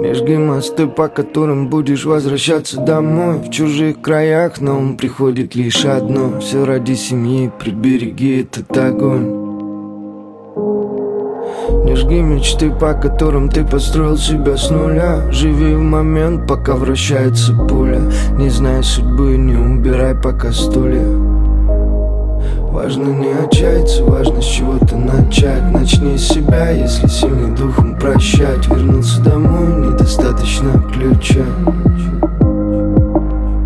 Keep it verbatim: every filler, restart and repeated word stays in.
Не жги мосты, по которым будешь возвращаться домой. В чужих краях на ум приходит лишь одно: все ради семьи, прибереги этот огонь. Не жги мечты, по которым ты построил себя с нуля. Живи в момент, пока вращается пуля. Не знай судьбы, не убирай пока стулья. Важно не отчаяться, важно с чего-то начать. Начни с себя, если сильный духом прощать. Вернуться домой недостаточно ключа.